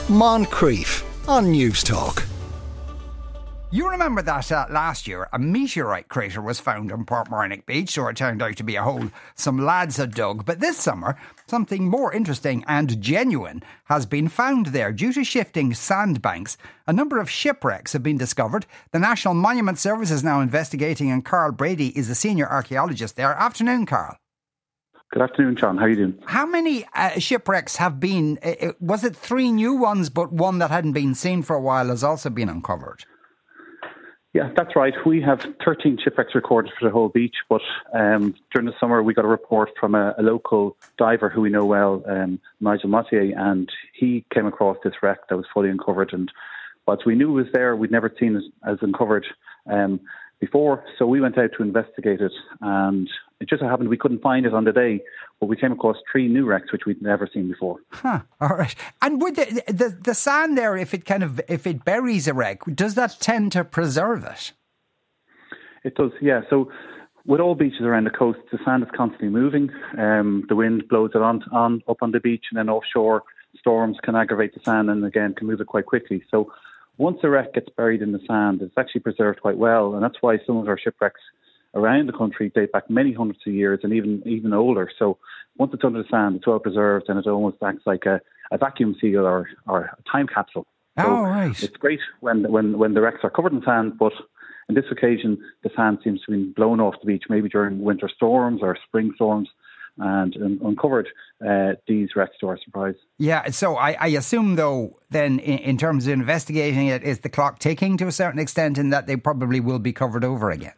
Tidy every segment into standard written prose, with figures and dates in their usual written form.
Moncrief on News Talk. You remember that last year a meteorite crater was found on Portmarnock Beach, so it turned out to be a hole some lads had dug. But this summer, something more interesting and genuine has been found there. Due to shifting sandbanks, a number of shipwrecks have been discovered. The National Monument Service is now investigating, and Carl Brady is the senior archaeologist there. Afternoon, Carl. Good afternoon, John. How are you doing? How many shipwrecks have been... was it 3 new ones, but one that hadn't been seen for a while has also been uncovered? Yeah, that's right. We have 13 shipwrecks recorded for the whole beach, but during the summer we got a report from a local diver who we know well, Nigel Mottier, and he came across this wreck that was fully uncovered. And whilst we knew it was there, we'd never seen it as uncovered before, so we went out to investigate it, and it just so happened we couldn't find it on the day, but we came across 3 new wrecks which we'd never seen before. All right. And with the sand there, if it buries a wreck, does that tend to preserve it? It does, yeah. So with all beaches around the coast, the sand is constantly moving. The wind blows it on up on the beach, and then offshore storms can aggravate the sand and again can move it quite quickly. So once a wreck gets buried in the sand, it's actually preserved quite well, and that's why some of our shipwrecks around the country date back many hundreds of years and even older. So once it's under the sand, it's well preserved, and it almost acts like a vacuum seal or a time capsule. So right. It's great when the wrecks are covered in sand, but on this occasion, the sand seems to have been blown off the beach, maybe during winter storms or spring storms, and uncovered these wrecks to our surprise. Yeah, so I assume, though, then in terms of investigating it, is the clock ticking to a certain extent in that they probably will be covered over again?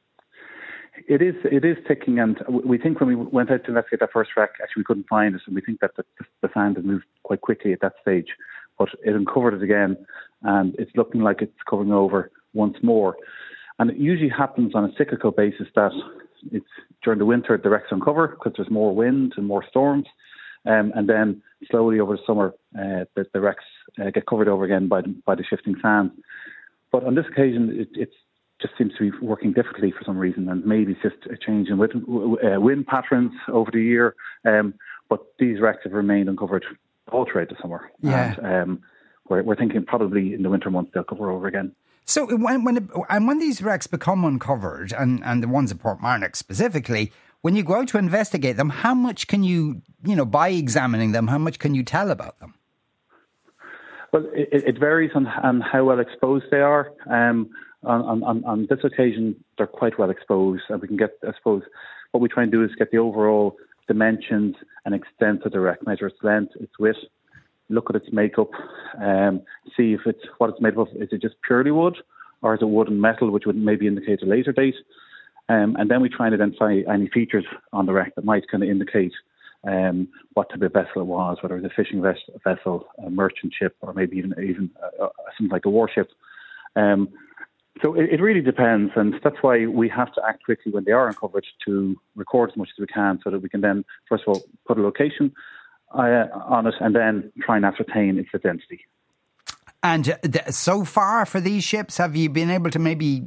It is ticking, and we think when we went out to investigate that first wreck, actually we couldn't find it, and we think that the sand had moved quite quickly at that stage. But it uncovered it again, and it's looking like it's covering over once more. And it usually happens on a cyclical basis that it's during the winter the wrecks uncover because there's more wind and more storms, and then slowly over the summer the wrecks get covered over again by the shifting sand. But on this occasion, it just seems to be working differently for some reason, and maybe it's just a change in wind patterns over the year. But these wrecks have remained uncovered all throughout the summer. Yeah. And we're thinking probably in the winter months they'll cover over again. So when these wrecks become uncovered, and the ones at Portmarnock specifically, when you go out to investigate them, how much can you by examining them, how much can you tell about them? Well, it varies on how well exposed they are. On this occasion, they're quite well exposed, and we can get, I suppose, what we try and do is get the overall dimensions and extent of the wreck, measure its length, its width, look at its makeup, see if what it's made of. Is it just purely wood, or is it wood and metal, which would maybe indicate a later date? And then we try and identify any features on the wreck that might kind of indicate what type of vessel it was, whether it was a fishing vessel, a merchant ship, or maybe even something like a warship. So it really depends, and that's why we have to act quickly when they are uncovered to record as much as we can, so that we can then, first of all, put a location on it and then try and ascertain its identity. And so far for these ships, have you been able to maybe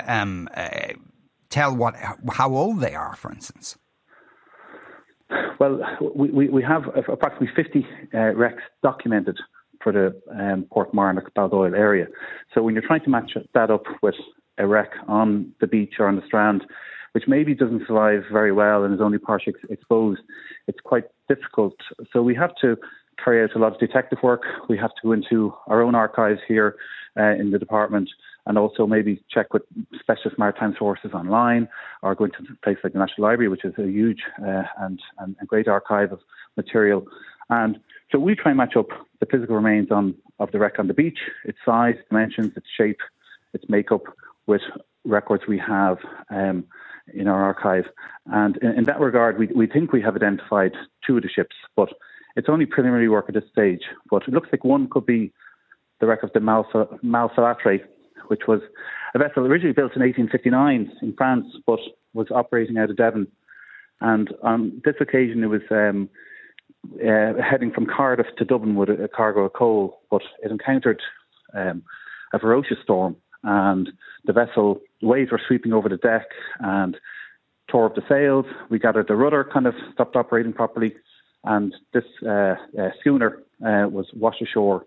tell how old they are, for instance? Well, we have approximately 50 wrecks documented for the Portmarnock Baldoyle area. So when you're trying to match that up with a wreck on the beach or on the strand, which maybe doesn't survive very well and is only partially exposed, it's quite difficult. So we have to carry out a lot of detective work. We have to go into our own archives here in the department, and also maybe check with specialist maritime sources online, or go into a place like the National Library, which is a huge and a great archive of material. And so we try and match up the physical remains of the wreck on the beach, its size, dimensions, its shape, its makeup, with records we have in our archive. And in that regard, we think we have identified 2 of the ships, but it's only preliminary work at this stage. But it looks like one could be the wreck of the Malfilatre, which was a vessel originally built in 1859 in France, but was operating out of Devon. And on this occasion, it was heading from Cardiff to Dublin with a cargo of coal, but it encountered a ferocious storm, and the vessel, waves were sweeping over the deck and tore up the sails. We gathered the rudder kind of stopped operating properly, and this schooner was washed ashore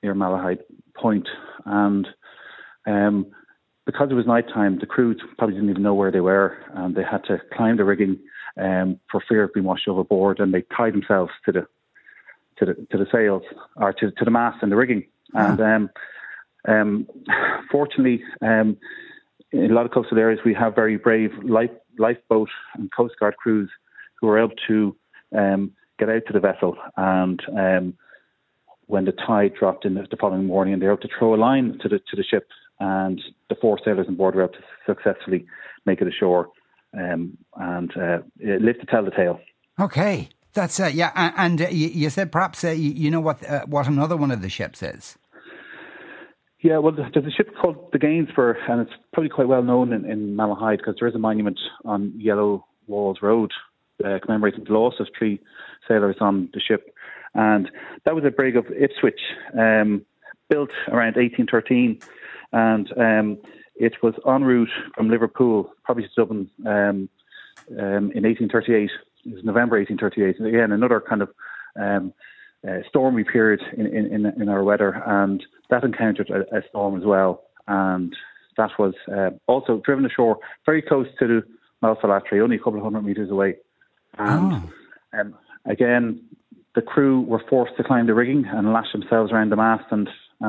near Malahide Point, and because it was night time, the crew probably didn't even know where they were, and they had to climb the rigging for fear of being washed overboard, and they tied themselves to the sails, or to the mast and the rigging. And fortunately, in a lot of coastal areas, we have very brave lifeboat and Coast Guard crews who were able to get out to the vessel, and when the tide dropped in the following morning, and they were able to throw a line to the ship, and the 4 sailors on board were able to successfully make it ashore and live to tell the tale. Okay, that's and you said perhaps you know what another one of the ships is. Yeah, well, there's a ship called the Gainsborough, and it's probably quite well known in Malahide because there is a monument on Yellow Walls Road commemorating the loss of 3 sailors on the ship. And that was a brig of Ipswich, built around 1813, and it was en route from Liverpool, probably to Dublin, in 1838. It was November 1838. And again, another kind of stormy period in our weather, and that encountered a storm as well. And that was also driven ashore very close to the Malfalatry, only a couple of 100 metres away. And again, the crew were forced to climb the rigging and lash themselves around the mast and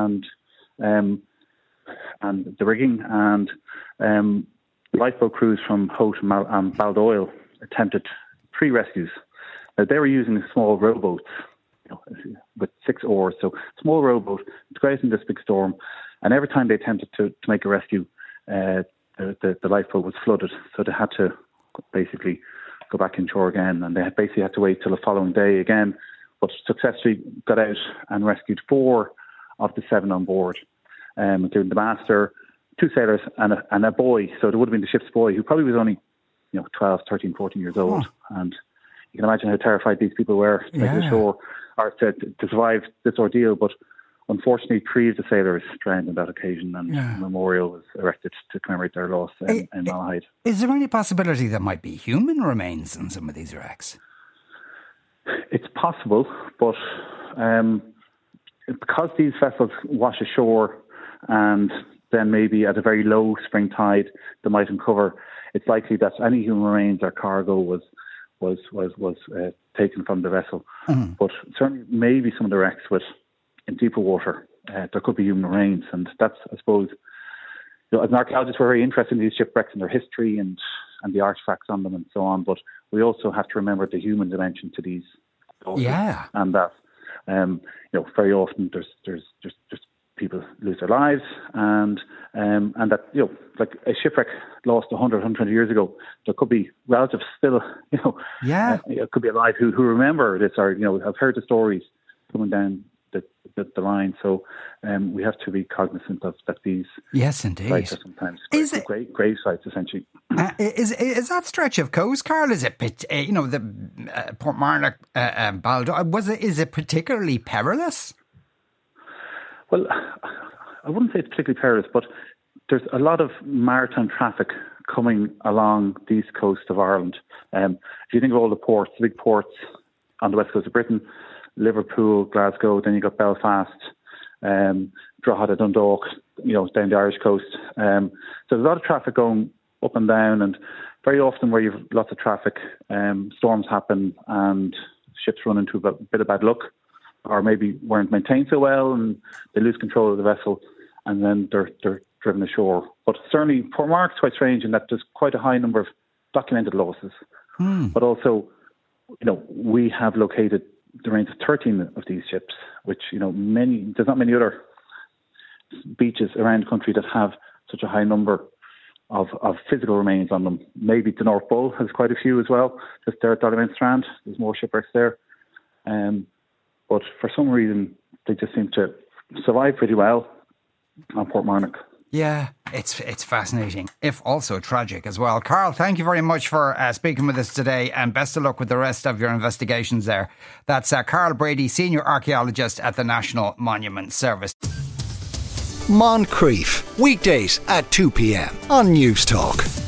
the rigging, and lifeboat crews from Hote and Baldoyle attempted 3 rescues. They were using small rowboats, with 6 oars, so small rowboat to go out in this big storm, and every time they attempted to make a rescue, the lifeboat was flooded, so they had to basically go back inshore again, and they basically had to wait till the following day again, but successfully got out and rescued 4 of the 7 on board, including the master, 2 sailors, and a boy. So there would have been the ship's boy, who probably was only 12, 13, 14 years old. And you can imagine how terrified these people were to make it ashore, or to survive this ordeal. But unfortunately, 3 of the sailors drowned on that occasion, and a memorial was erected to commemorate their loss in Malahide. Is there any possibility there might be human remains in some of these wrecks? It's possible, but because these vessels wash ashore, and then maybe at a very low spring tide they might uncover, it's likely that any human remains or cargo was taken from the vessel. Mm-hmm. But certainly, maybe some of the wrecks in deeper water, there could be human remains, and that's, I suppose, as an archaeologist, we're very interested in these shipwrecks and their history and the artifacts on them and so on. But we also have to remember the human dimension to these stories, and that very often there's people lose their lives, and that like a shipwreck lost 100, 120 years ago, there could be relatives still could be alive who remember this, or have heard the stories coming down the line. So we have to be cognizant of that. These sites are sometimes great grave sites, essentially. Is that stretch of coast, Carl? Is it the Portmarnock, Baldoyle? Is it particularly perilous? Well, I wouldn't say it's particularly perilous, but there's a lot of maritime traffic coming along the east coast of Ireland. If you think of all the ports, the big ports on the west coast of Britain, Liverpool, Glasgow, then you got Belfast, Drogheda, Dundalk, down the Irish coast. So there's a lot of traffic going up and down, and very often where you've lots of traffic, storms happen and ships run into a bit of bad luck, or maybe weren't maintained so well and they lose control of the vessel, and then they're driven ashore. But certainly Portmarnock's quite strange in that there's quite a high number of documented losses. But also, we have located the remains of 13 of these ships, which, there's not many other beaches around the country that have such a high number of physical remains on them. Maybe the North Bull has quite a few as well, just there at Dollymount Strand. There's more shipwrecks there. But for some reason, they just seem to survive pretty well on Portmarnock. Yeah, it's fascinating, if also tragic as well. Carl, thank you very much for speaking with us today, and best of luck with the rest of your investigations there. That's Carl Brady, Senior Archaeologist at the National Monument Service. Moncrief, weekdays at 2 p.m. on News Talk.